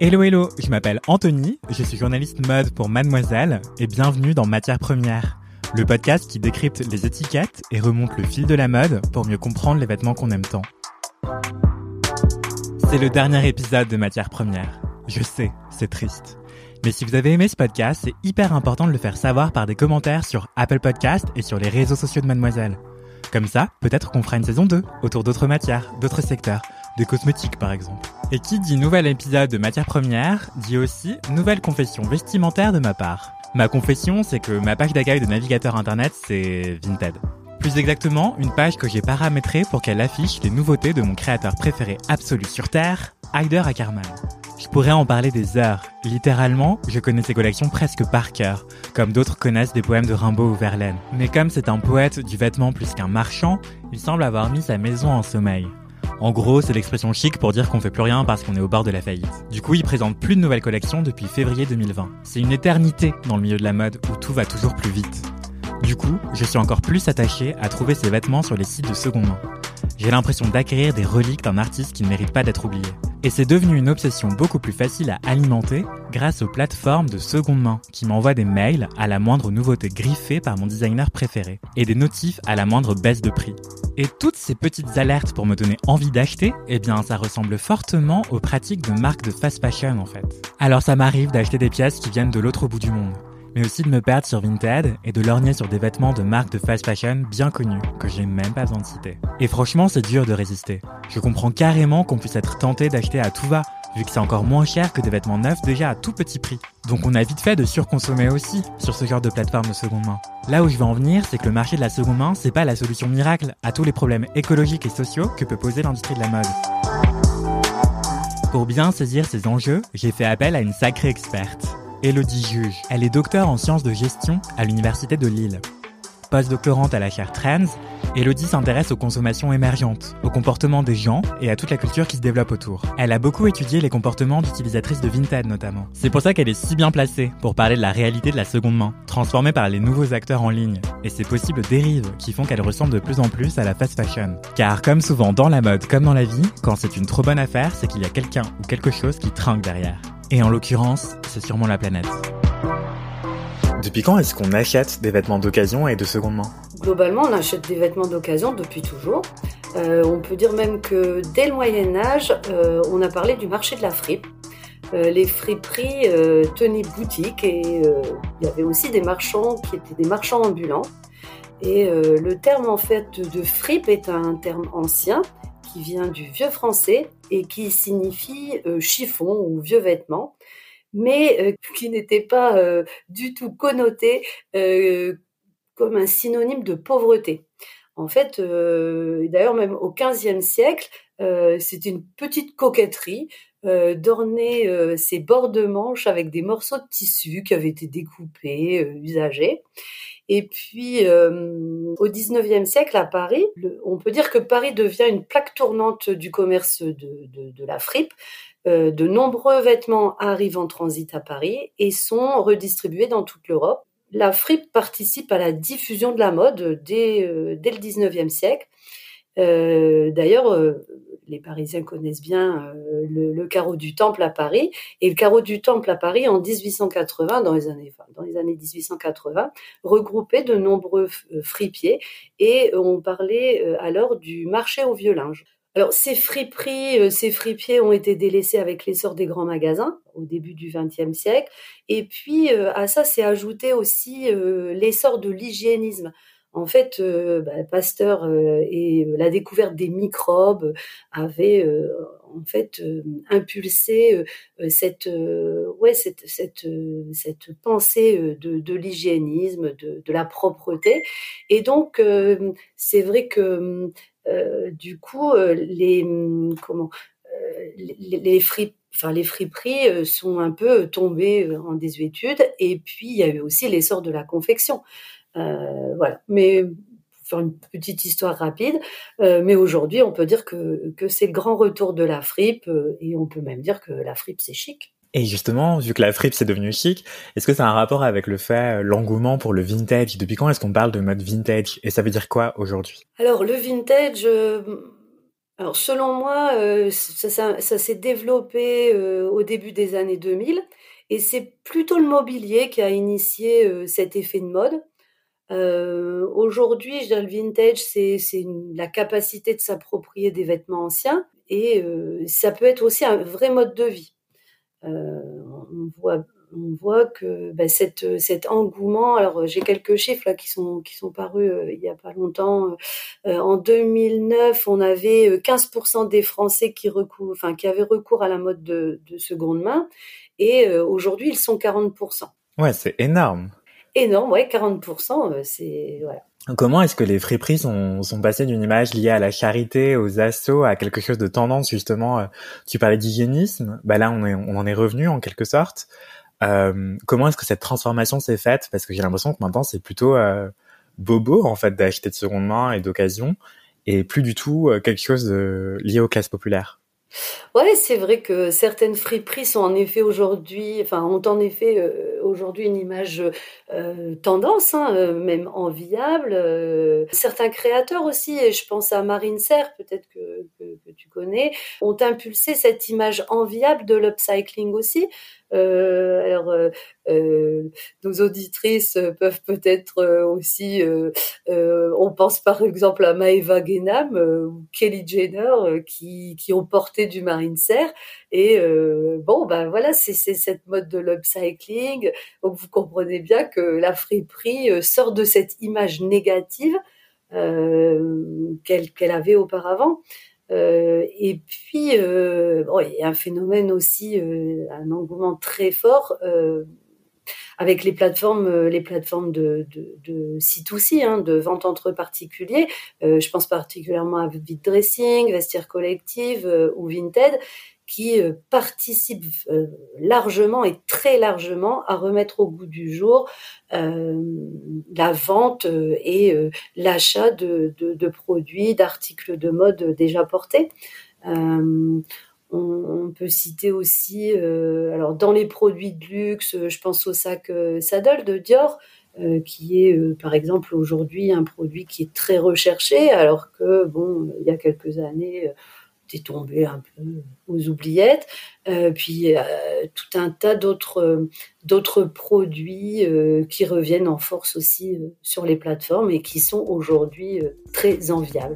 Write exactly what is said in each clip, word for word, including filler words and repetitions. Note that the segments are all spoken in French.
Hello hello, je m'appelle Anthony, je suis journaliste mode pour Mademoiselle et bienvenue dans Matières Premières, le podcast qui décrypte les étiquettes et remonte le fil de la mode pour mieux comprendre les vêtements qu'on aime tant. C'est le dernier épisode de Matières Premières. Je sais, c'est triste. Mais si vous avez aimé ce podcast, c'est hyper important de le faire savoir par des commentaires sur Apple Podcast et sur les réseaux sociaux de Mademoiselle. Comme ça, peut-être qu'on fera une saison deux, autour d'autres matières, d'autres secteurs, des cosmétiques par exemple. Et qui dit nouvel épisode de Matières Premières, dit aussi nouvelle confession vestimentaire de ma part. Ma confession, c'est que ma page d'accueil de navigateur internet, c'est Vinted. Plus exactement, une page que j'ai paramétrée pour qu'elle affiche les nouveautés de mon créateur préféré absolu sur Terre, Haider Ackermann. Je pourrais en parler des heures. Littéralement, je connais ses collections presque par cœur, comme d'autres connaissent des poèmes de Rimbaud ou Verlaine. Mais comme c'est un poète du vêtement plus qu'un marchand, il semble avoir mis sa maison en sommeil. En gros, c'est l'expression chic pour dire qu'on fait plus rien parce qu'on est au bord de la faillite. Du coup, il présente plus de nouvelles collections depuis février deux mille vingt. C'est une éternité dans le milieu de la mode où tout va toujours plus vite. Du coup, je suis encore plus attaché à trouver ces vêtements sur les sites de seconde main. J'ai l'impression d'acquérir des reliques d'un artiste qui ne mérite pas d'être oublié. Et c'est devenu une obsession beaucoup plus facile à alimenter grâce aux plateformes de seconde main qui m'envoient des mails à la moindre nouveauté griffée par mon designer préféré et des notifs à la moindre baisse de prix. Et toutes ces petites alertes pour me donner envie d'acheter, eh bien ça ressemble fortement aux pratiques de marques de fast fashion en fait. Alors ça m'arrive d'acheter des pièces qui viennent de l'autre bout du monde, mais aussi de me perdre sur Vinted et de lorgner sur des vêtements de marques de fast fashion bien connues, que j'ai même pas besoin de citer. Et franchement, c'est dur de résister. Je comprends carrément qu'on puisse être tenté d'acheter à tout va, vu que c'est encore moins cher que des vêtements neufs déjà à tout petit prix. Donc on a vite fait de surconsommer aussi sur ce genre de plateforme de seconde main. Là où je veux en venir, c'est que le marché de la seconde main, c'est pas la solution miracle à tous les problèmes écologiques et sociaux que peut poser l'industrie de la mode. Pour bien saisir ces enjeux, j'ai fait appel à une sacrée experte. Élodie Juge. Elle est docteure en sciences de gestion à l'université de Lille. Post-doctorante à la chaire Trends, Élodie s'intéresse aux consommations émergentes, au comportement des gens et à toute la culture qui se développe autour. Elle a beaucoup étudié les comportements d'utilisatrices de Vinted notamment. C'est pour ça qu'elle est si bien placée pour parler de la réalité de la seconde main, transformée par les nouveaux acteurs en ligne, et ses possibles dérives qui font qu'elle ressemble de plus en plus à la fast fashion. Car comme souvent dans la mode comme dans la vie, quand c'est une trop bonne affaire, c'est qu'il y a quelqu'un ou quelque chose qui trinque derrière. Et en l'occurrence, c'est sûrement la planète. Depuis quand est-ce qu'on achète des vêtements d'occasion et de seconde main ? Globalement, on achète des vêtements d'occasion depuis toujours. Euh, on peut dire même que dès le Moyen-Âge, euh, on a parlé du marché de la fripe. Euh, les friperies euh, tenaient boutique et euh, il y avait aussi des marchands qui étaient des marchands ambulants. Et euh, le terme en fait de fripe est un terme ancien qui vient du vieux français et qui signifie euh, chiffon ou vieux vêtement, mais euh, qui n'était pas euh, du tout connoté euh, comme un synonyme de pauvreté. En fait, euh, d'ailleurs même au quinzième siècle, euh, c'était une petite coquetterie euh, d'orner euh, ses bords de manche avec des morceaux de tissu qui avaient été découpés, euh, usagés. Et puis, euh, au dix-neuvième siècle, à Paris, le, on peut dire que Paris devient une plaque tournante du commerce de, de, de la fripe. Euh, de nombreux vêtements arrivent en transit à Paris et sont redistribués dans toute l'Europe. La fripe participe à la diffusion de la mode dès, euh, dès le dix-neuvième siècle. Euh, d'ailleurs, euh, les Parisiens connaissent bien euh, le, le carreau du Temple à Paris. Et le carreau du Temple à Paris, en dix-huit cent quatre-vingts, dans les années, enfin, dans les années dix-huit cent quatre-vingts, regroupait de nombreux fripiers. Et on parlait euh, alors du marché au vieux linge. Alors, ces friperies, euh, ces fripiers ont été délaissés avec l'essor des grands magasins au début du vingtième siècle. Et puis, euh, à ça s'est ajouté aussi euh, l'essor de l'hygiénisme. En fait, euh, bah, Pasteur euh, et la découverte des microbes avaient euh, en fait euh, impulsé euh, cette euh, ouais cette cette euh, cette pensée euh, de, de l'hygiénisme, de, de la propreté. Et donc, euh, c'est vrai que euh, du coup, euh, les comment euh, les, les fripes Enfin, les friperies sont un peu tombées en désuétude. Et puis, il y a eu aussi l'essor de la confection. Euh, voilà. Mais pour faire une petite histoire rapide, euh, mais aujourd'hui, on peut dire que, que c'est le grand retour de la fripe euh, et on peut même dire que la fripe, c'est chic. Et justement, vu que la fripe c'est devenu chic, est-ce que ça a un rapport avec le fait, l'engouement pour le vintage ? Depuis quand est-ce qu'on parle de mode vintage ? Et ça veut dire quoi aujourd'hui ? Alors, le vintage... Euh, Alors selon moi, heu, ça ça ça s'est développé, heu, au début des années deux mille et c'est plutôt le mobilier qui a initié, heu, cet effet de mode. Heu, aujourd'hui, je dirais le vintage, c'est c'est une la capacité de s'approprier des vêtements anciens et heu, ça peut être aussi un vrai mode de vie. Heu, on voit on voit que, bah, cette, cet engouement alors, j'ai quelques chiffres là qui sont qui sont parus, heu, il y a pas longtemps. Heu, en deux mille neuf, on avait, heu, quinze pour cent des Français qui recou enfin qui avaient recours à la mode de de seconde main et heu, aujourd'hui, ils sont quarante pour cent. Ouais, c'est énorme. Énorme, ouais, quarante pour cent, heu, c'est voilà. Comment est-ce que les friperies sont, sont passées d'une image liée à la charité, aux assos, à quelque chose de tendance justement euh, Tu parlais d'hygiénisme, bah là on, est, on en est revenu en quelque sorte. Euh, comment est-ce que cette transformation s'est faite? Parce que j'ai l'impression que maintenant c'est plutôt euh, bobo en fait d'acheter de seconde main et d'occasion, et plus du tout euh, quelque chose de, lié aux classes populaires. Ouais, c'est vrai que certaines friperies sont en effet aujourd'hui, enfin ont en effet euh, aujourd'hui une image euh, tendance, hein, euh, même enviable. Euh, certains créateurs aussi, et je pense à Marine Serre, peut-être que, que, que tu connais, ont impulsé cette image enviable de l'upcycling aussi. Euh, alors, euh, euh, nos auditrices peuvent peut-être euh, aussi, euh, euh, on pense par exemple à Maëva Guénam euh, ou Kelly Jenner euh, qui, qui ont porté du marine serre et euh, bon ben voilà c'est, c'est cette mode de l'upcycling, donc vous comprenez bien que la friperie euh, sort de cette image négative euh, qu'elle, qu'elle avait auparavant. Euh, et puis, euh, bon, il y a un phénomène aussi, euh, un engouement très fort euh, avec les plateformes, euh, les plateformes de, de, de C deux C, hein, de vente entre particuliers. Euh, je pense particulièrement à Vite Dressing, Vestiaire Collective euh, ou Vinted, qui euh, participent euh, largement et très largement à remettre au goût du jour euh, la vente euh, et euh, l'achat de, de, de produits, d'articles de mode déjà portés. Euh, on, on peut citer aussi, euh, alors dans les produits de luxe, je pense au sac euh, Saddle de Dior, euh, qui est euh, par exemple aujourd'hui un produit qui est très recherché, alors que bon, il y a quelques années, euh, était tombé un peu aux oubliettes. Euh, puis euh, tout un tas d'autres euh, d'autres produits euh, qui reviennent en force aussi euh, sur les plateformes et qui sont aujourd'hui euh, très enviables.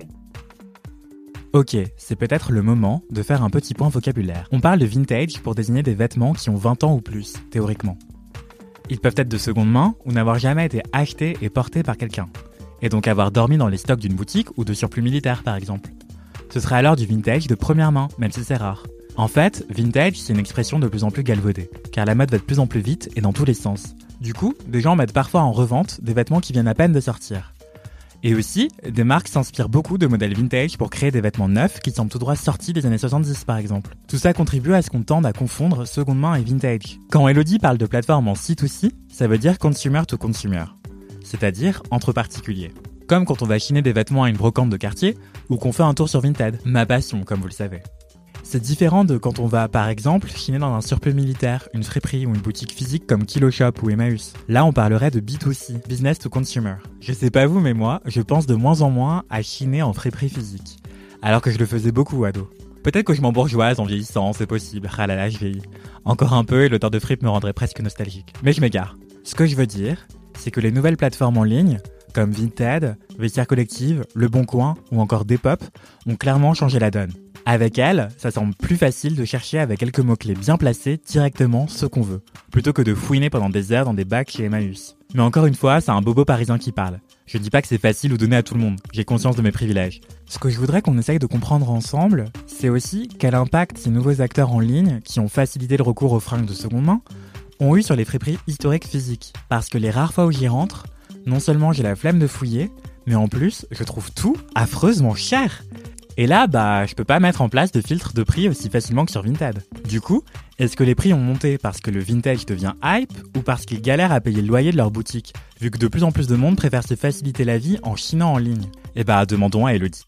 Ok, c'est peut-être le moment de faire un petit point vocabulaire. On parle de vintage pour désigner des vêtements qui ont vingt ans ou plus, théoriquement. Ils peuvent être de seconde main ou n'avoir jamais été achetés et portés par quelqu'un, et donc avoir dormi dans les stocks d'une boutique ou de surplus militaire par exemple. Ce serait alors du vintage de première main, même si c'est rare. En fait, vintage, c'est une expression de plus en plus galvaudée, car la mode va de plus en plus vite et dans tous les sens. Du coup, des gens mettent parfois en revente des vêtements qui viennent à peine de sortir. Et aussi, des marques s'inspirent beaucoup de modèles vintage pour créer des vêtements neufs qui semblent tout droit sortis des années soixante-dix par exemple. Tout ça contribue à ce qu'on tende à confondre seconde main et vintage. Quand Elodie parle de plateforme en C deux C, ça veut dire consumer to consumer, c'est-à-dire entre particuliers. Comme quand on va chiner des vêtements à une brocante de quartier ou qu'on fait un tour sur Vinted, ma passion comme vous le savez. C'est différent de quand on va, par exemple, chiner dans un surplus militaire, une friperie ou une boutique physique comme Kiloshop ou Emmaüs. Là, on parlerait de B deux C, business to consumer. Je sais pas vous, mais moi, je pense de moins en moins à chiner en friperie physique. Alors que je le faisais beaucoup, ado. Peut-être que je m'embourgeoise en vieillissant, c'est possible. Ah là là, je vieillis. Encore un peu et l'odeur de fripe me rendrait presque nostalgique. Mais je m'égare. Ce que je veux dire, c'est que les nouvelles plateformes en ligne, comme Vinted, Vestiaire Collective, Le Bon Coin ou encore Depop, ont clairement changé la donne. Avec elles, ça semble plus facile de chercher avec quelques mots-clés bien placés directement ce qu'on veut, plutôt que de fouiner pendant des heures dans des bacs chez Emmaüs. Mais encore une fois, c'est un bobo parisien qui parle. Je dis pas que c'est facile ou donné à tout le monde, j'ai conscience de mes privilèges. Ce que je voudrais qu'on essaye de comprendre ensemble, c'est aussi quel impact ces nouveaux acteurs en ligne, qui ont facilité le recours aux fringues de seconde main, ont eu sur les friperies historiques physiques. Parce que les rares fois où j'y rentre, non seulement j'ai la flemme de fouiller, mais en plus, je trouve tout affreusement cher. Et là, bah, je peux pas mettre en place de filtre de prix aussi facilement que sur Vinted. Du coup, est-ce que les prix ont monté parce que le vintage devient hype ou parce qu'ils galèrent à payer le loyer de leur boutique, vu que de plus en plus de monde préfère se faciliter la vie en chinant en ligne? Eh bah, demandons à Elodie.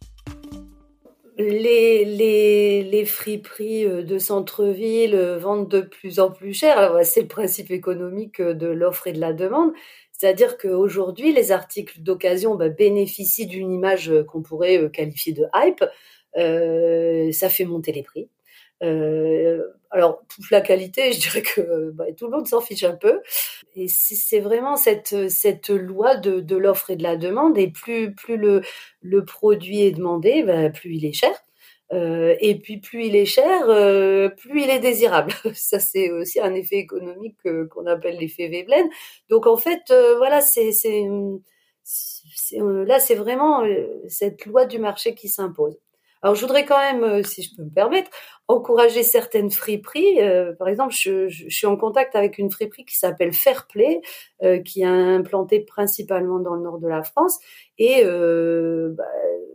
Les, les, les friperies de centre-ville vendent de plus en plus cher. Alors, c'est le principe économique de l'offre et de la demande. C'est-à-dire qu'aujourd'hui, les articles d'occasion bah, bénéficient d'une image qu'on pourrait qualifier de hype. euh, ça fait monter les prix. Euh, alors, toute la qualité, je dirais que bah, tout le monde s'en fiche un peu. Et c'est, c'est vraiment cette, cette loi de, de l'offre et de la demande. Et plus, plus le, le produit est demandé, bah, plus il est cher. Euh, et puis plus il est cher, euh, plus il est désirable. Ça, c'est aussi un effet économique euh, qu'on appelle l'effet Veblen. Donc en fait, euh, voilà, c'est, c'est, c'est euh, là, c'est vraiment euh, cette loi du marché qui s'impose. Alors je voudrais quand même, euh, si je peux me permettre, encourager certaines friperies. Euh, par exemple, je, je, je suis en contact avec une friperie qui s'appelle Fairplay, euh, qui est implantée principalement dans le nord de la France. Et euh, bah,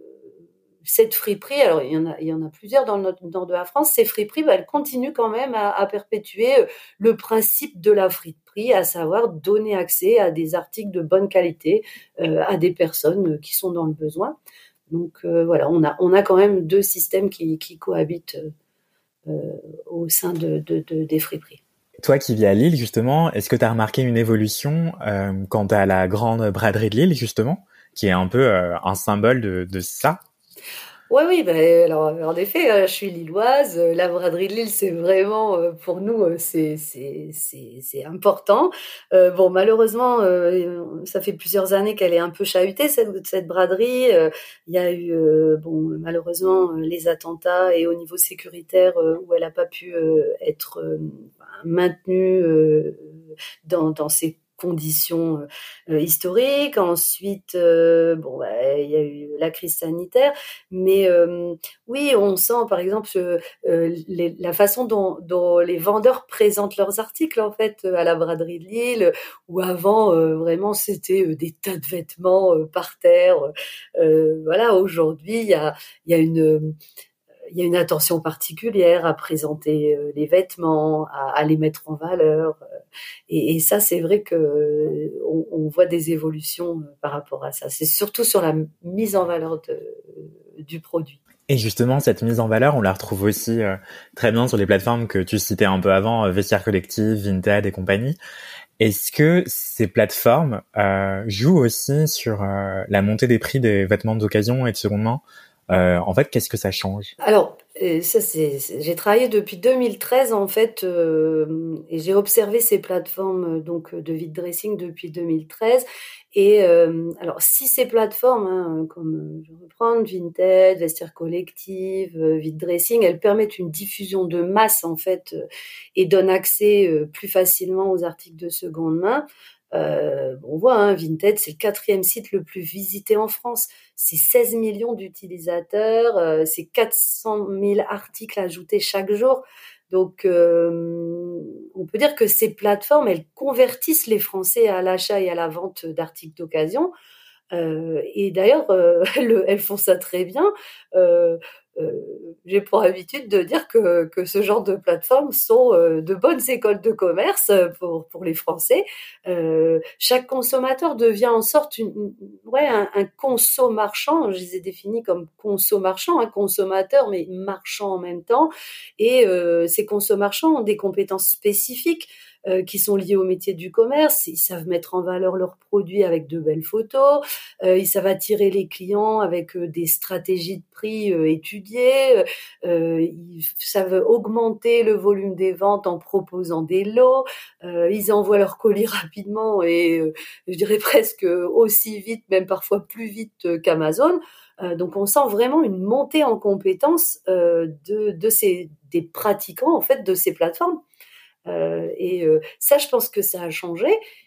cette friperie, alors il y en a, il y en a plusieurs dans le nord de la France, ces friperies, bah, elles continuent quand même à, à perpétuer le principe de la friperie, à savoir donner accès à des articles de bonne qualité euh, à des personnes qui sont dans le besoin. Donc euh, voilà, on a, on a quand même deux systèmes qui, qui cohabitent euh, au sein de, de, de, des friperies. Toi qui vis à Lille, justement, est-ce que tu as remarqué une évolution euh, quant à la grande braderie de Lille, justement, qui est un peu euh, un symbole de, de ça? Oui, oui, ben, alors, en effet, je suis lilloise. La braderie de Lille, c'est vraiment, pour nous, c'est, c'est, c'est, c'est important. Euh, bon, malheureusement, euh, ça fait plusieurs années qu'elle est un peu chahutée, cette, cette braderie. Euh, il y a eu, euh, bon, malheureusement, les attentats et au niveau sécuritaire, euh, où elle n'a pas pu euh, être euh, maintenue euh, dans, dans ses conditions euh, historiques. Ensuite, euh, bon, bah, il y a eu la crise sanitaire, mais euh, oui, on sent par exemple euh, les, la façon dont, dont les vendeurs présentent leurs articles en fait à la braderie de Lille, où avant euh, vraiment c'était euh, des tas de vêtements euh, par terre. Euh, voilà, aujourd'hui il y a, il y a une il y a une attention particulière à présenter euh, les vêtements, à, à les mettre en valeur. Euh, et, et ça, c'est vrai que euh, on, on voit des évolutions euh, par rapport à ça. C'est surtout sur la mise en valeur de, euh, du produit. Et justement, cette mise en valeur, on la retrouve aussi euh, très bien sur les plateformes que tu citais un peu avant, euh, Vestiaire Collectif, Vinted et compagnie. Est-ce que ces plateformes euh, jouent aussi sur euh, la montée des prix des vêtements d'occasion et de seconde main? Euh, en fait, qu'est-ce que ça change? Alors, ça c'est, c'est, j'ai travaillé depuis deux mille treize en fait, euh, et j'ai observé ces plateformes donc de vide dressing depuis deux mille treize. Et euh, alors, si ces plateformes, hein, comme je reprends Vinted, Vestiaire Collectif, euh, vide dressing, elles permettent une diffusion de masse en fait euh, et donnent accès euh, plus facilement aux articles de seconde main. Euh, on voit, hein, Vinted, c'est le quatrième site le plus visité en France. C'est seize millions d'utilisateurs, euh, c'est quatre cent mille articles ajoutés chaque jour. Donc, euh, on peut dire que ces plateformes, elles convertissent les Français à l'achat et à la vente d'articles d'occasion. Euh, et d'ailleurs, euh, elles, elles font ça très bien. Euh, euh, j'ai pour habitude de dire que, que ce genre de plateformes sont euh, de bonnes écoles de commerce pour, pour les Français. Euh, chaque consommateur devient en sorte une, une, ouais, un, un conso-marchand. Je les ai définis comme conso-marchand, un consommateur, mais marchand en même temps. Et euh, ces conso-marchands ont des compétences spécifiques euh, qui sont liées au métier du commerce. Ils savent mettre en valeur leurs produits avec de belles photos. Euh, ils savent attirer les clients avec euh, des stratégies de prix euh, étudiées. Euh, ils savent augmenter le volume des ventes en proposant des lots. Euh, ils envoient leurs colis rapidement et euh, je dirais presque aussi vite, même parfois plus vite qu'Amazon. Euh, donc on sent vraiment une montée en compétences euh, de, de ces des pratiquants en fait de ces plateformes. Euh, et euh, ça, je pense que ça a changé.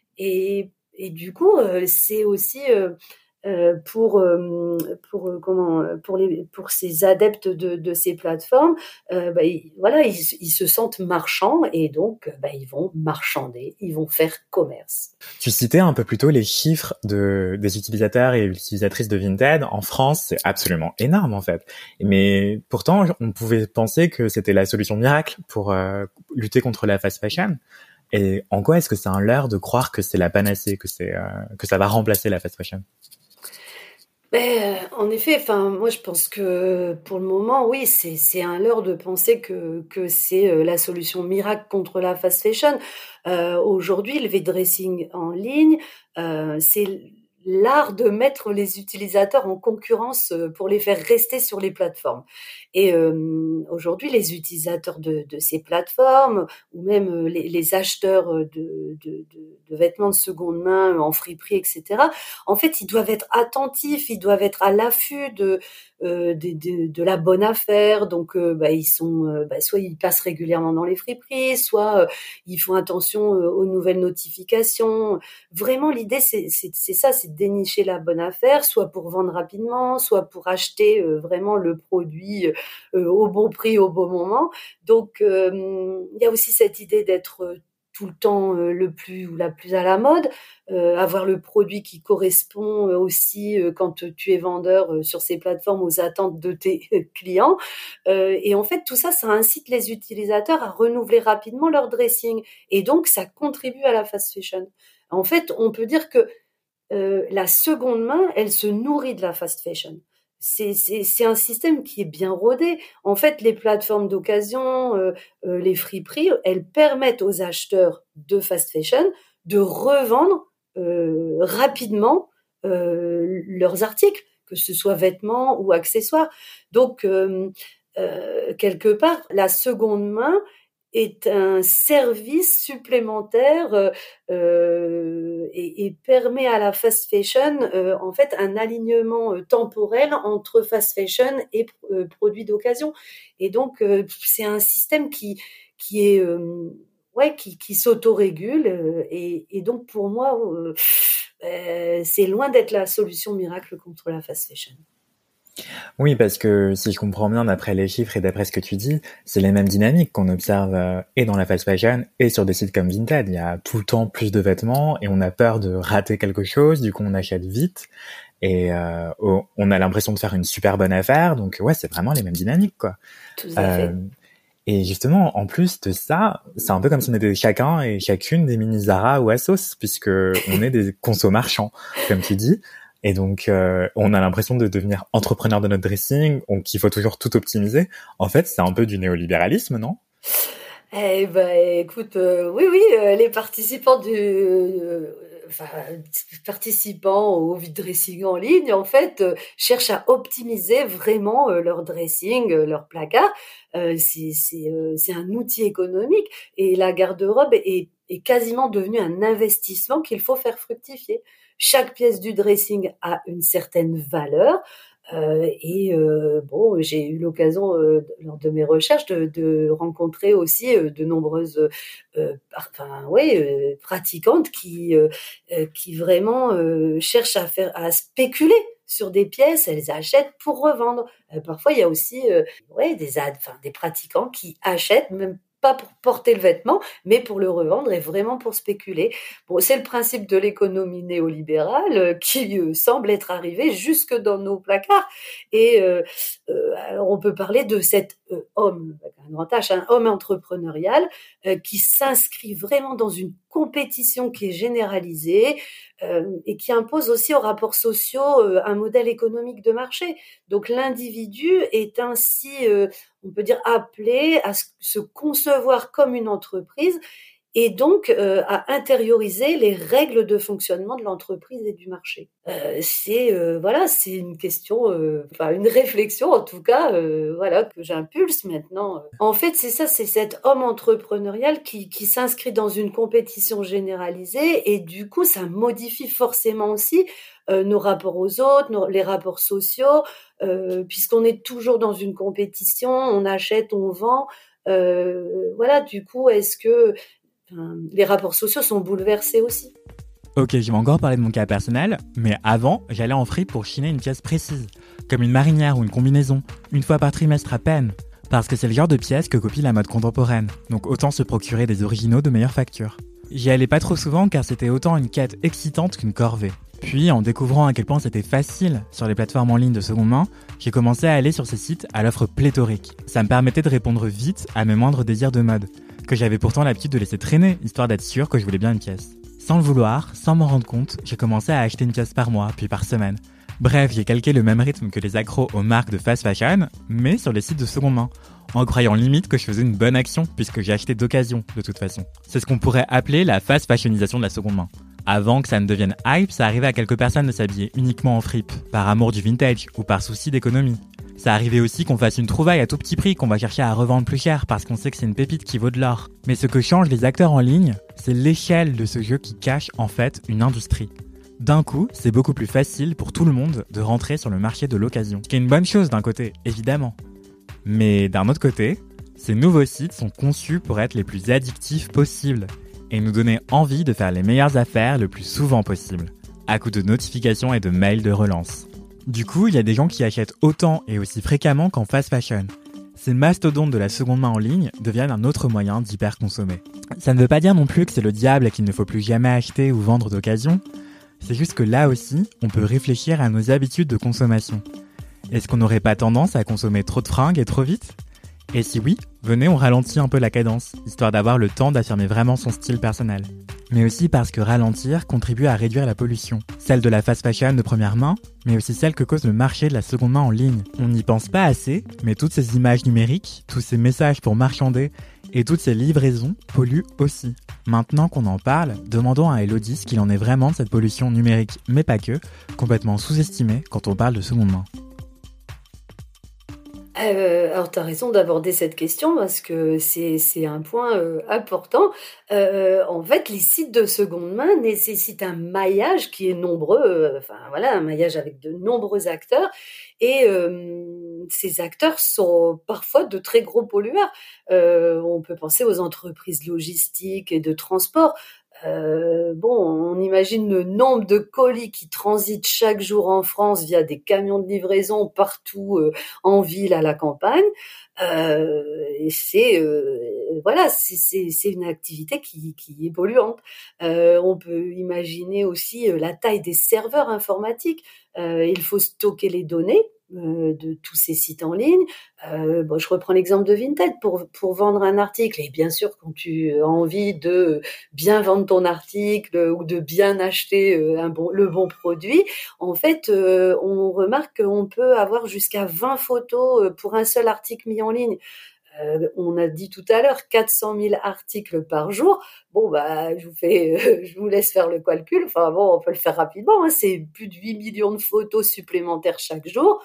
Et, et du coup, euh, c'est aussi euh, euh, pour euh, pour euh, comment pour les pour ces adeptes de, de ces plateformes, euh, bah, ils, voilà, ils, ils se sentent marchands et donc bah, ils vont marchander, ils vont faire commerce. Tu citais un peu plus tôt les chiffres de des utilisateurs et utilisatrices de Vinted. En France, c'est absolument énorme en fait. Mais pourtant, on pouvait penser que c'était la solution miracle pour euh, lutter contre la fast fashion. Et en quoi est-ce que c'est un leurre de croire que c'est la panacée, que c'est euh, que ça va remplacer la fast fashion? Ben, en effet, enfin, moi je pense que pour le moment, oui, c'est c'est un leurre de penser que que c'est euh, la solution miracle contre la fast fashion. Euh, aujourd'hui, le vide dressing en ligne, euh, c'est l'art de mettre les utilisateurs en concurrence pour les faire rester sur les plateformes. Et euh, aujourd'hui, les utilisateurs de, de ces plateformes ou même les, les acheteurs de, de, de, de vêtements de seconde main en friperie, et cetera, en fait, ils doivent être attentifs, ils doivent être à l'affût de Euh, de, de, de la bonne affaire, donc euh, bah, ils sont, euh, bah, soit ils passent régulièrement dans les friperies, soit euh, ils font attention euh, aux nouvelles notifications. Vraiment, l'idée c'est, c'est, c'est ça, c'est de dénicher la bonne affaire, soit pour vendre rapidement, soit pour acheter euh, vraiment le produit euh, au bon prix, au bon moment. Donc euh, il y a aussi cette idée d'être tout le temps euh, le plus ou la plus à la mode, euh, avoir le produit qui correspond euh, aussi euh, quand tu es vendeur euh, sur ces plateformes aux attentes de tes clients. Euh, et en fait, tout ça, ça incite les utilisateurs à renouveler rapidement leur dressing. Et donc, ça contribue à la fast fashion. En fait, on peut dire que euh, la seconde main, elle se nourrit de la fast fashion. C'est, c'est, c'est un système qui est bien rodé. En fait, les plateformes d'occasion, euh, euh, les friperies, elles permettent aux acheteurs de fast fashion de revendre euh, rapidement euh, leurs articles, que ce soit vêtements ou accessoires. Donc, euh, euh, quelque part, la seconde main est un service supplémentaire euh, euh, et, et permet à la fast fashion euh, en fait un alignement euh, temporel entre fast fashion et euh, produits d'occasion. Et donc euh, c'est un système qui qui est euh, ouais qui, qui s'autorégule euh, et, et donc pour moi euh, euh, c'est loin d'être la solution miracle contre la fast fashion. Oui, parce que si je comprends bien d'après les chiffres et d'après ce que tu dis, c'est les mêmes dynamiques qu'on observe euh, et dans la fast fashion et sur des sites comme Vinted. Il y a tout le temps plus de vêtements et on a peur de rater quelque chose, du coup on achète vite et euh, on a l'impression de faire une super bonne affaire. Donc ouais, c'est vraiment les mêmes dynamiques, quoi. Tout à fait. Euh, et justement, en plus de ça, c'est un peu comme si on était chacun et chacune des mini Zara ou Asos, puisque on est des consos marchands, comme tu dis. Et donc, euh, on a l'impression de devenir entrepreneur de notre dressing, qu'il faut toujours tout optimiser. En fait, c'est un peu du néolibéralisme, non ? Eh ben, écoute, euh, oui, oui, euh, les participants du, euh, enfin, participants au vide dressing en ligne, en fait, euh, cherchent à optimiser vraiment euh, leur dressing, euh, leur placard. Euh, c'est, c'est, euh, c'est un outil économique et la garde-robe est, est quasiment devenue un investissement qu'il faut faire fructifier. Chaque pièce du dressing a une certaine valeur. Euh, et euh, bon, j'ai eu l'occasion euh, lors de mes recherches de, de rencontrer aussi euh, de nombreuses, euh, enfin, ouais, euh, pratiquantes qui, euh, qui vraiment euh, cherchent à faire, à spéculer sur des pièces. Elles achètent pour revendre. Euh, parfois, il y a aussi, euh, ouais, des ad, enfin, des pratiquants qui achètent même pas pour porter le vêtement, mais pour le revendre et vraiment pour spéculer. Bon, c'est le principe de l'économie néolibérale euh, qui euh, semble être arrivé jusque dans nos placards. Et euh, euh, alors on peut parler de cet euh, homme, un grand H, un homme entrepreneurial euh, qui s'inscrit vraiment dans une compétition qui est généralisée euh, et qui impose aussi aux rapports sociaux euh, un modèle économique de marché. Donc l'individu est ainsi, euh, on peut dire, appelé à se concevoir comme une entreprise et donc euh, à intérioriser les règles de fonctionnement de l'entreprise et du marché. Euh, c'est euh, voilà, c'est une question, euh, enfin une réflexion en tout cas, euh, voilà que j'impulse maintenant. En fait, c'est ça, c'est cet homme entrepreneurial qui qui s'inscrit dans une compétition généralisée et du coup, ça modifie forcément aussi euh, nos rapports aux autres, nos, les rapports sociaux, euh, puisqu'on est toujours dans une compétition, on achète, on vend. Euh, voilà, du coup, est-ce que Enfin, les rapports sociaux sont bouleversés aussi. Ok, je vais encore parler de mon cas personnel, mais avant, j'allais en fripe pour chiner une pièce précise, comme une marinière ou une combinaison, une fois par trimestre à peine, parce que c'est le genre de pièce que copie la mode contemporaine, donc autant se procurer des originaux de meilleure facture. J'y allais pas trop souvent car c'était autant une quête excitante qu'une corvée. Puis, en découvrant à quel point c'était facile sur les plateformes en ligne de seconde main, j'ai commencé à aller sur ces sites à l'offre pléthorique. Ça me permettait de répondre vite à mes moindres désirs de mode, que j'avais pourtant l'habitude de laisser traîner, histoire d'être sûr que je voulais bien une pièce. Sans le vouloir, sans m'en rendre compte, j'ai commencé à acheter une pièce par mois, puis par semaine. Bref, j'ai calqué le même rythme que les accros aux marques de fast fashion, mais sur les sites de seconde main, en croyant limite que je faisais une bonne action, puisque j'ai acheté d'occasion, de toute façon. C'est ce qu'on pourrait appeler la fast fashionisation de la seconde main. Avant que ça ne devienne hype, ça arrivait à quelques personnes de s'habiller uniquement en fripe, par amour du vintage ou par souci d'économie. Ça arrivait aussi qu'on fasse une trouvaille à tout petit prix qu'on va chercher à revendre plus cher parce qu'on sait que c'est une pépite qui vaut de l'or. Mais ce que changent les acteurs en ligne, c'est l'échelle de ce jeu qui cache en fait une industrie. D'un coup, c'est beaucoup plus facile pour tout le monde de rentrer sur le marché de l'occasion. Ce qui est une bonne chose d'un côté, évidemment. Mais d'un autre côté, ces nouveaux sites sont conçus pour être les plus addictifs possibles et nous donner envie de faire les meilleures affaires le plus souvent possible, à coup de notifications et de mails de relance. Du coup, il y a des gens qui achètent autant et aussi fréquemment qu'en fast fashion. Ces mastodontes de la seconde main en ligne deviennent un autre moyen d'hyper consommer. Ça ne veut pas dire non plus que c'est le diable et qu'il ne faut plus jamais acheter ou vendre d'occasion. C'est juste que là aussi, on peut réfléchir à nos habitudes de consommation. Est-ce qu'on n'aurait pas tendance à consommer trop de fringues et trop vite ? Et si oui, venez, on ralentit un peu la cadence, histoire d'avoir le temps d'affirmer vraiment son style personnel. Mais aussi parce que ralentir contribue à réduire la pollution. Celle de la fast fashion de première main, mais aussi celle que cause le marché de la seconde main en ligne. On n'y pense pas assez, mais toutes ces images numériques, tous ces messages pour marchander et toutes ces livraisons polluent aussi. Maintenant qu'on en parle, demandons à Elodie ce qu'il en est vraiment de cette pollution numérique, mais pas que, complètement sous-estimée quand on parle de seconde main. Euh, alors, tu as raison d'aborder cette question parce que c'est, c'est un point euh, important. Euh, en fait, les sites de seconde main nécessitent un maillage qui est nombreux, euh, enfin voilà, un maillage avec de nombreux acteurs. Et euh, ces acteurs sont parfois de très gros pollueurs. Euh, on peut penser aux entreprises logistiques et de transport. Euh, bon, on imagine le nombre de colis qui transitent chaque jour en France via des camions de livraison partout, euh, en ville, à la campagne. Euh, et c'est euh, voilà, c'est, c'est, c'est une activité qui, qui est polluante. Euh, on peut imaginer aussi euh, la taille des serveurs informatiques. Euh, il faut stocker les données euh, de tous ces sites en ligne. Euh, bon, je reprends l'exemple de Vinted pour pour vendre un article. Et bien sûr, quand tu as envie de bien vendre ton article ou de bien acheter euh, un bon le bon produit, en fait, euh, on remarque qu'on peut avoir jusqu'à vingt photos pour un seul article mis en ligne. Euh, on a dit tout à l'heure quatre cent mille articles par jour. Bon, bah, je vous fais, euh, je vous laisse faire le calcul. Enfin bon, on peut le faire rapidement, hein. C'est plus de huit millions de photos supplémentaires chaque jour.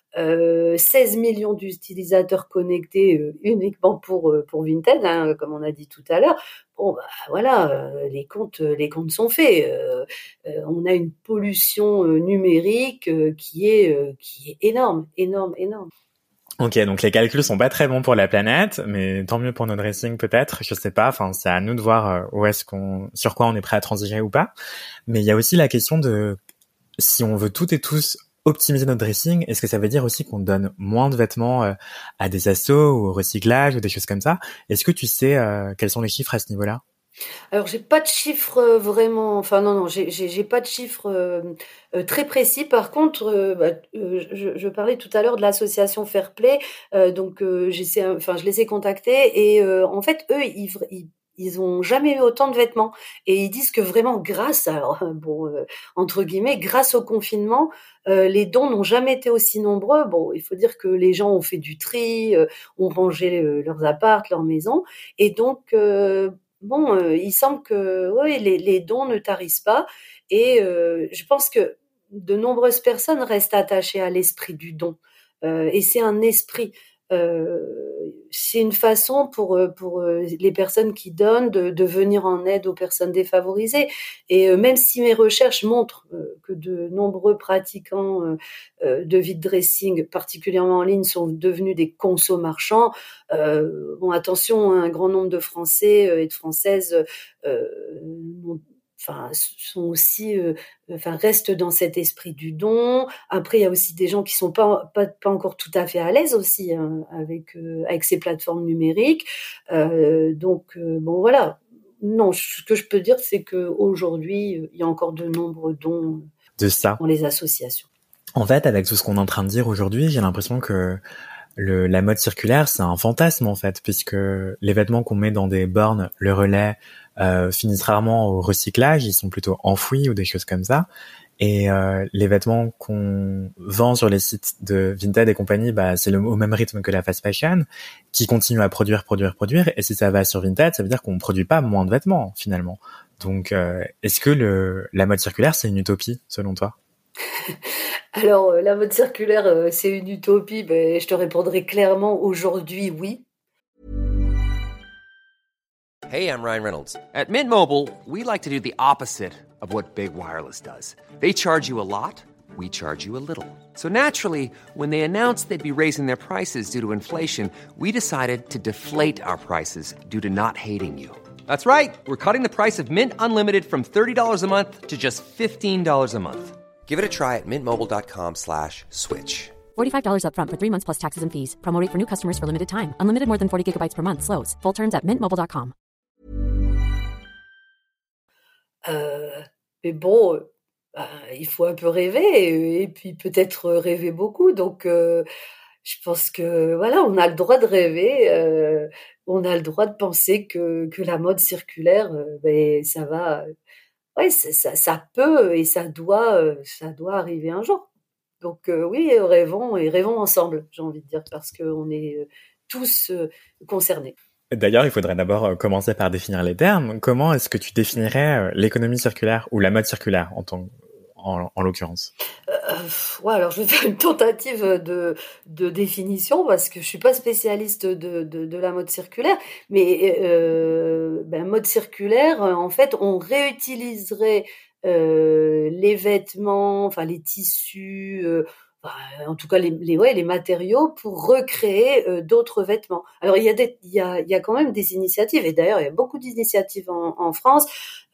Euh, seize millions d'utilisateurs connectés euh, uniquement pour euh, pour Vinted, hein, comme on a dit tout à l'heure. Bon, bah voilà, euh, les comptes les comptes sont faits. Euh, euh, on a une pollution euh, numérique euh, qui est euh, qui est énorme, énorme, énorme. Ok, donc les calculs sont pas très bons pour la planète, mais tant mieux pour nos dressings peut-être, je sais pas, enfin c'est à nous de voir où est-ce qu'on, sur quoi on est prêt à transiger ou pas. Mais il y a aussi la question de si on veut toutes et tous optimiser notre dressing, est-ce que ça veut dire aussi qu'on donne moins de vêtements euh, à des assos ou au recyclage ou des choses comme ça? Est-ce que tu sais euh, quels sont les chiffres à ce niveau-là? Alors j'ai pas de chiffres euh, vraiment, enfin non non, j'ai j'ai, j'ai pas de chiffres euh, euh, très précis. Par contre, euh, bah, euh, je, je parlais tout à l'heure de l'association Fairplay, euh, donc euh, j'essaie, enfin je les ai contactés et euh, en fait eux ils, ils ils ont jamais eu autant de vêtements et ils disent que vraiment grâce, alors bon euh, entre guillemets, grâce au confinement, euh, les dons n'ont jamais été aussi nombreux. Bon, il faut dire que les gens ont fait du tri, euh, ont rangé euh, leurs appartes, leurs maisons et donc euh, bon, euh, il semble que oui, les, les dons ne tarissent pas et euh, je pense que de nombreuses personnes restent attachées à l'esprit du don euh, et c'est un esprit. Euh, c'est une façon pour pour les personnes qui donnent de, de venir en aide aux personnes défavorisées et euh, même si mes recherches montrent euh, que de nombreux pratiquants euh, de vide dressing, particulièrement en ligne, sont devenus des consos marchands. Euh, bon, attention, un grand nombre de Français et de Françaises euh, enfin sont aussi euh, enfin restent dans cet esprit du don. Après il y a aussi des gens qui sont pas pas, pas encore tout à fait à l'aise aussi hein, avec euh, avec ces plateformes numériques. Euh, donc euh, bon voilà. Non, ce que je peux dire c'est que aujourd'hui il y a encore de nombreux dons de ça dans les associations. En fait, avec tout ce qu'on est en train de dire aujourd'hui, j'ai l'impression que le, la mode circulaire, c'est un fantasme en fait, puisque les vêtements qu'on met dans des bornes, le relais, euh, finissent rarement au recyclage, ils sont plutôt enfouis ou des choses comme ça. Et euh, les vêtements qu'on vend sur les sites de Vinted et compagnie, bah c'est le, au même rythme que la fast fashion, qui continue à produire, produire, produire. Et si ça va sur Vinted, ça veut dire qu'on produit pas moins de vêtements finalement. Donc, euh, est-ce que le, la mode circulaire, c'est une utopie selon toi? Alors, euh, la mode circulaire, euh, c'est une utopie. Ben, je te répondrai clairement aujourd'hui, oui. Hey, I'm Ryan Reynolds. At Mint Mobile, we like to do the opposite of what Big Wireless does. They charge you a lot, we charge you a little. So naturally, when they announced they'd be raising their prices due to inflation, we decided to deflate our prices due to not hating you. That's right. We're cutting the price of Mint Unlimited from thirty dollars a month to just fifteen dollars a month. Give it a try at mintmobile.com slash switch. forty-five dollars up front for three months plus taxes and fees. Promo rate for new customers for limited time. Unlimited more than forty gigabytes per month. Slows full terms at mint mobile dot com. Euh, mais bon, euh, bah, il faut un peu rêver et, et puis peut-être rêver beaucoup. Donc, euh, je pense que voilà, on a le droit de rêver, euh, on a le droit de penser que, que la mode circulaire, euh, ben, ça va, ouais, ça, ça, ça peut et ça doit, euh, ça doit arriver un jour. Donc euh, oui, rêvons et rêvons ensemble, j'ai envie de dire, parce qu'on est euh, tous euh, concernés. D'ailleurs, il faudrait d'abord euh, commencer par définir les termes. Comment est-ce que tu définirais euh, l'économie circulaire ou la mode circulaire en tant en, en l'occurrence? Euh, ouais, alors je vais faire une tentative de, de définition parce que je suis pas spécialiste de, de, de la mode circulaire, mais euh, ben, mode circulaire, en fait, on réutiliserait euh, les vêtements, enfin les tissus, euh, enfin, en tout cas les, les, ouais, les matériaux pour recréer euh, d'autres vêtements. Alors il y a des, il y a, il y a quand même des initiatives, et d'ailleurs il y a beaucoup d'initiatives en, en France.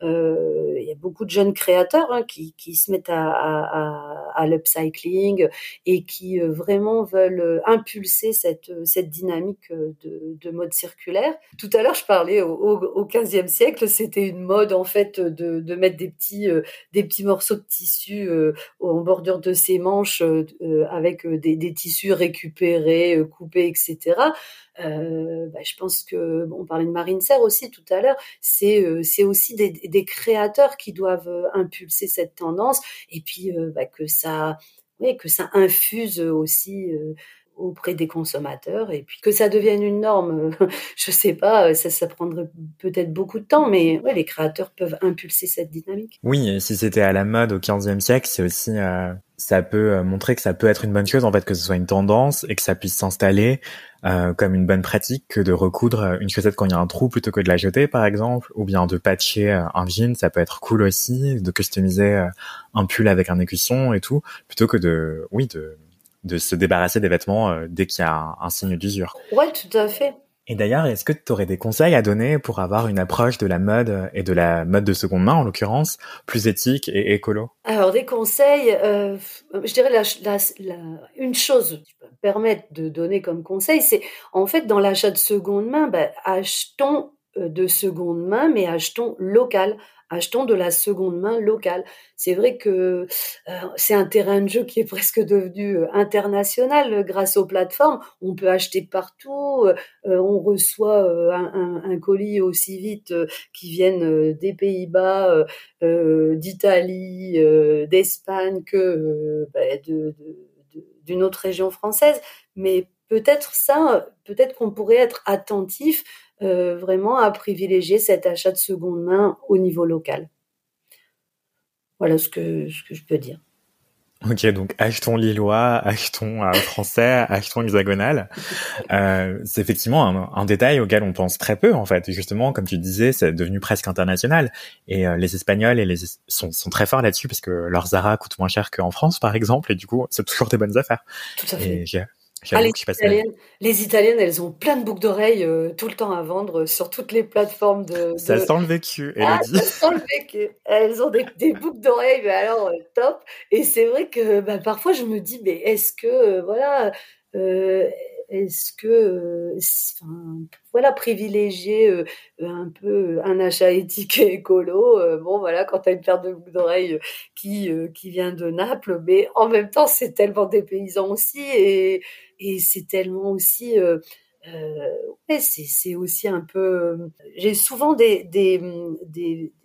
Euh, il y a beaucoup de jeunes créateurs hein, qui, qui se mettent à, à, à, à l'upcycling et qui euh, vraiment veulent impulser cette, cette dynamique de, de mode circulaire. Tout à l'heure, je parlais au, au, au quinzième siècle, c'était une mode en fait de, de mettre des petits, euh, des petits morceaux de tissu euh, en bordure de ses manches euh, avec des, des tissus récupérés, euh, coupés, et cetera. Euh, bah, je pense que bon, on parlait de Marine Serre aussi tout à l'heure. C'est euh, c'est aussi des, des créateurs qui doivent euh, impulser cette tendance et puis euh, bah, que ça, oui, que ça infuse aussi euh, auprès des consommateurs et puis que ça devienne une norme. Je sais pas, ça ça prendrait peut-être beaucoup de temps, mais ouais, les créateurs peuvent impulser cette dynamique. Oui, et si c'était à la mode au quinzième siècle, c'est aussi euh, ça peut euh, montrer que ça peut être une bonne chose en fait, que ce soit une tendance et que ça puisse s'installer euh, comme une bonne pratique que de recoudre une chaussette quand il y a un trou plutôt que de la jeter par exemple, ou bien de patcher euh, un jean, ça peut être cool aussi, de customiser euh, un pull avec un écusson et tout, plutôt que de oui de de se débarrasser des vêtements euh, dès qu'il y a un, un signe d'usure. Ouais, tout à fait. Et d'ailleurs, est-ce que tu aurais des conseils à donner pour avoir une approche de la mode et de la mode de seconde main, en l'occurrence, plus éthique et écolo? Alors, des conseils, euh, je dirais la, la, la, une chose qui peut me permettre de donner comme conseil, c'est en fait dans l'achat de seconde main, bah, achetons de seconde main, mais achetons local. Achetons de la seconde main locale. C'est vrai que euh, c'est un terrain de jeu qui est presque devenu euh, international euh, grâce aux plateformes. On peut acheter partout. Euh, on reçoit euh, un, un, un colis aussi vite euh, qui viennent euh, des Pays-Bas, euh, d'Italie, euh, d'Espagne que euh, bah, de, de, de, d'une autre région française. Mais peut-être ça, peut-être qu'on pourrait être attentif Euh, vraiment à privilégier cet achat de seconde main au niveau local. Voilà ce que, ce que je peux dire. Ok, donc achetons lillois, achetons euh, français, achetons hexagonal. Euh, c'est effectivement un, un détail auquel on pense très peu en fait. Justement, comme tu disais, c'est devenu presque international. Et euh, les Espagnols et les sont, sont très forts là-dessus parce que leur Zara coûte moins cher qu'en France, par exemple, et du coup, c'est toujours des bonnes affaires. Tout à fait. Et j'ai, Ah, les, Italiennes, les Italiennes, elles ont plein de boucles d'oreilles euh, tout le temps à vendre sur toutes les plateformes de... de... Ça sent le vécu, Elodie. Ah, ça sent le vécu. Elles ont des, des boucles d'oreilles, mais alors euh, top. Et c'est vrai que bah, parfois je me dis, mais est-ce que, euh, voilà, euh, est-ce que, euh, enfin, voilà, privilégier euh, un peu un achat éthique et écolo. Euh, bon, voilà, quand t'as une paire de boucles d'oreilles qui euh, qui vient de Naples, mais en même temps, c'est tellement dépaysant aussi et et c'est tellement aussi euh, euh, ouais, c'est c'est aussi un peu. J'ai souvent des des des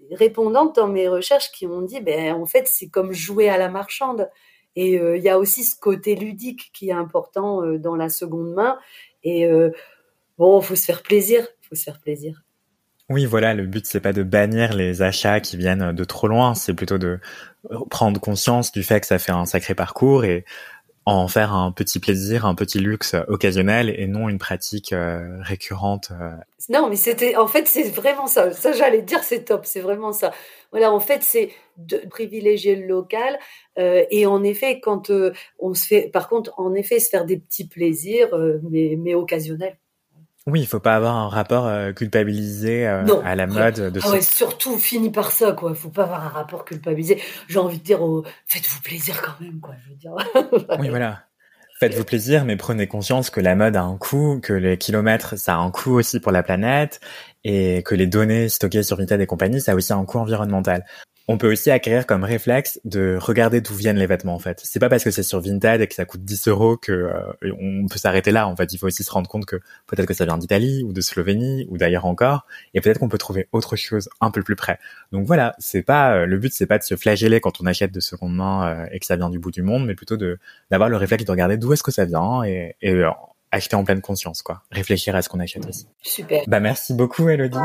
répondantes dans mes recherches qui m'ont dit, ben en fait c'est comme jouer à la marchande. Et il euh, y a aussi ce côté ludique qui est important euh, dans la seconde main. Et euh, bon, faut se faire plaisir, faut se faire plaisir. Oui, voilà, le but c'est pas de bannir les achats qui viennent de trop loin, c'est plutôt de prendre conscience du fait que ça fait un sacré parcours et en faire un petit plaisir, un petit luxe occasionnel et non une pratique euh, récurrente. Euh. Non, mais c'était, en fait, c'est vraiment ça. Ça, j'allais dire, c'est top, c'est vraiment ça. Voilà, en fait, c'est de privilégier le local euh, et en effet, quand euh, on se fait, par contre, en effet, se faire des petits plaisirs, euh, mais mais occasionnels. Oui, il faut pas avoir un rapport euh, culpabilisé euh, non. à la mode. De ah ce... ouais, surtout fini par ça, quoi. Faut pas avoir un rapport culpabilisé. J'ai envie de dire, oh, faites-vous plaisir quand même, quoi. Je veux dire. Oui, voilà. Faites-vous plaisir, mais prenez conscience que la mode a un coût, que les kilomètres, ça a un coût aussi pour la planète, et que les données stockées sur Vinted et compagnie, ça a aussi un coût environnemental. On peut aussi acquérir comme réflexe de regarder d'où viennent les vêtements, en fait. C'est pas parce que c'est sur Vinted et que ça coûte dix euros que euh, on peut s'arrêter là, en fait. Il faut aussi se rendre compte que peut-être que ça vient d'Italie ou de Slovénie ou d'ailleurs encore, et peut-être qu'on peut trouver autre chose un peu plus près. Donc voilà, c'est pas euh, le but, c'est pas de se flageller quand on achète de seconde main euh, et que ça vient du bout du monde, mais plutôt de d'avoir le réflexe de regarder d'où est-ce que ça vient et, et euh, acheter en pleine conscience, quoi. Réfléchir à ce qu'on achète aussi. Super. Bah merci beaucoup, Elodie.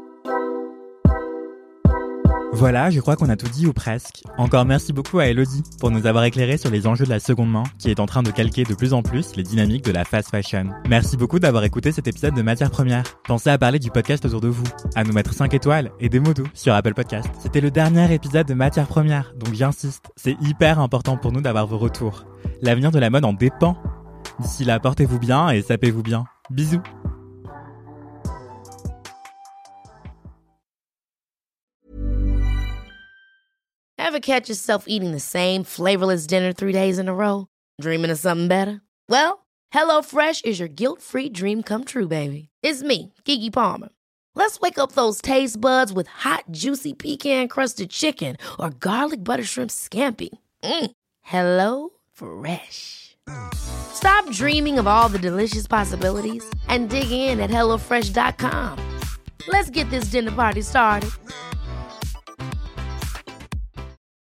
Voilà, je crois qu'on a tout dit ou presque. Encore merci beaucoup à Elodie pour nous avoir éclairé sur les enjeux de la seconde main qui est en train de calquer de plus en plus les dynamiques de la fast fashion. Merci beaucoup d'avoir écouté cet épisode de Matières Premières. Pensez à parler du podcast autour de vous, à nous mettre cinq étoiles et des mots doux sur Apple Podcast. C'était le dernier épisode de Matières Premières, donc j'insiste, c'est hyper important pour nous d'avoir vos retours. L'avenir de la mode en dépend. D'ici là, portez-vous bien et sapez-vous bien. Bisous. Ever catch yourself eating the same flavorless dinner three days in a row? Dreaming of something better? Well, HelloFresh is your guilt-free dream come true, baby. It's me, Keke Palmer. Let's wake up those taste buds with hot, juicy pecan-crusted chicken or garlic butter shrimp scampi. Mm. Hello Fresh. Stop dreaming of all the delicious possibilities and dig in at hello fresh dot com. Let's get this dinner party started.